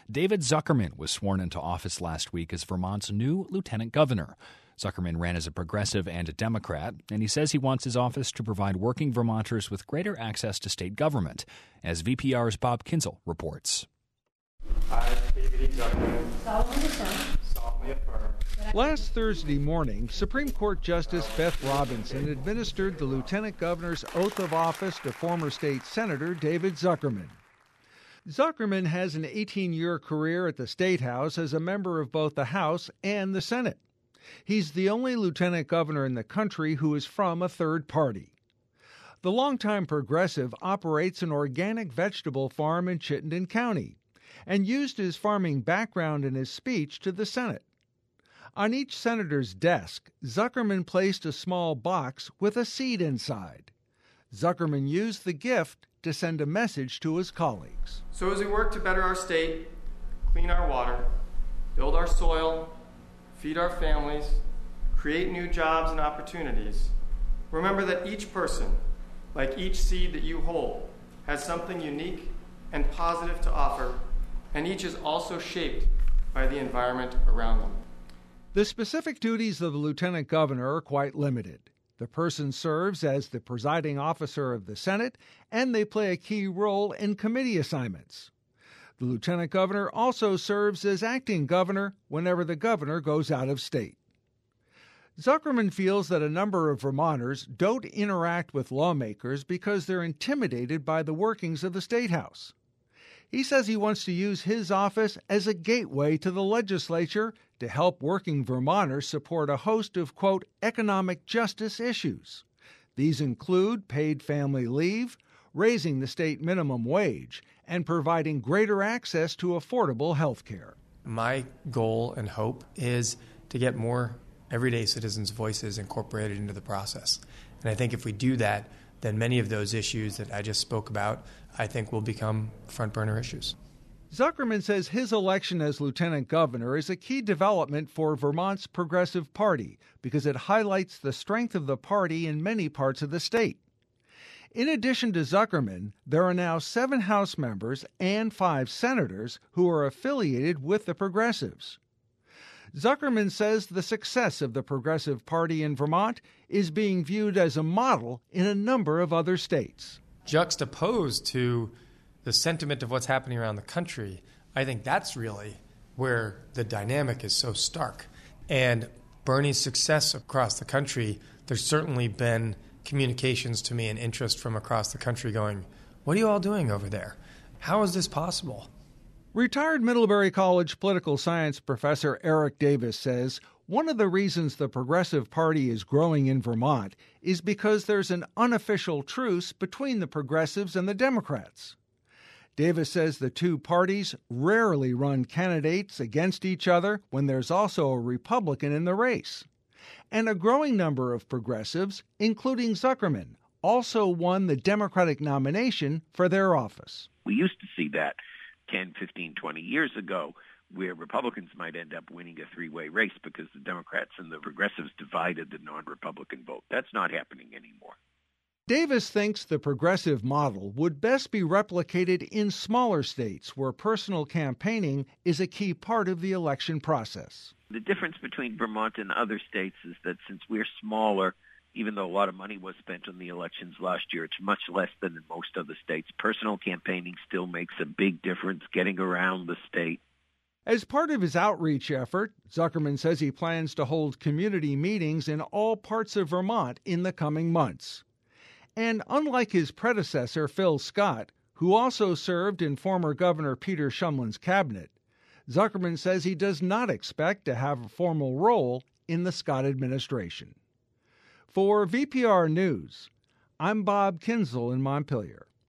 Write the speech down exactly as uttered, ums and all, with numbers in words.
David Zuckerman was sworn into office last week as Vermont's new lieutenant governor. Zuckerman ran as a progressive and a Democrat, and he says he wants his office to provide working Vermonters with greater access to state government, as V P R's Bob Kinzel reports. I, David E. Zuckerman, solemnly affirm. solemnly affirm. Last Thursday morning, Supreme Court Justice Beth Robinson administered the lieutenant governor's oath of office to former state senator David Zuckerman. Zuckerman has an eighteen-year career at the State House as a member of both the House and the Senate. He's the only lieutenant governor in the country who is from a third party. The longtime progressive operates an organic vegetable farm in Chittenden County and used his farming background in his speech to the Senate. On each senator's desk, Zuckerman placed a small box with a seed inside. Zuckerman used the gift to send a message to his colleagues. So as we work to better our state, clean our water, build our soil, feed our families, create new jobs and opportunities, remember that each person, like each seed that you hold, has something unique and positive to offer, and each is also shaped by the environment around them. The specific duties of the lieutenant governor are quite limited. The person serves as the presiding officer of the Senate, and they play a key role in committee assignments. The lieutenant governor also serves as acting governor whenever the governor goes out of state. Zuckerman feels that a number of Vermonters don't interact with lawmakers because they're intimidated by the workings of the State House. He says he wants to use his office as a gateway to the legislature to help working Vermonters support a host of, quote, economic justice issues. These include paid family leave, raising the state minimum wage, and providing greater access to affordable health care. My goal and hope is to get more everyday citizens' voices incorporated into the process. And I think if we do that, then many of those issues that I just spoke about, I think will become front burner issues. Zuckerman says his election as lieutenant governor is a key development for Vermont's Progressive Party because it highlights the strength of the party in many parts of the state. In addition to Zuckerman, there are now seven House members and five senators who are affiliated with the Progressives. Zuckerman says the success of the Progressive Party in Vermont is being viewed as a model in a number of other states. Juxtaposed to the sentiment of what's happening around the country, I think that's really where the dynamic is so stark. And Bernie's success across the country, there's certainly been communications to me and interest from across the country going, what are you all doing over there? How is this possible? Retired Middlebury College political science professor Eric Davis says one of the reasons the Progressive Party is growing in Vermont is because there's an unofficial truce between the progressives and the Democrats. Davis says the two parties rarely run candidates against each other when there's also a Republican in the race. And a growing number of progressives, including Zuckerman, also won the Democratic nomination for their office. We used to see that ten, fifteen, twenty years ago, where Republicans might end up winning a three-way race because the Democrats and the progressives divided the non-Republican vote. That's not happening anymore. Davis thinks the progressive model would best be replicated in smaller states where personal campaigning is a key part of the election process. The difference between Vermont and other states is that since we're smaller, even though a lot of money was spent on the elections last year, it's much less than in most other states. Personal campaigning still makes a big difference getting around the state. As part of his outreach effort, Zuckerman says he plans to hold community meetings in all parts of Vermont in the coming months. And unlike his predecessor, Phil Scott, who also served in former Governor Peter Shumlin's cabinet, Zuckerman says he does not expect to have a formal role in the Scott administration. For V P R News, I'm Bob Kinzel in Montpelier.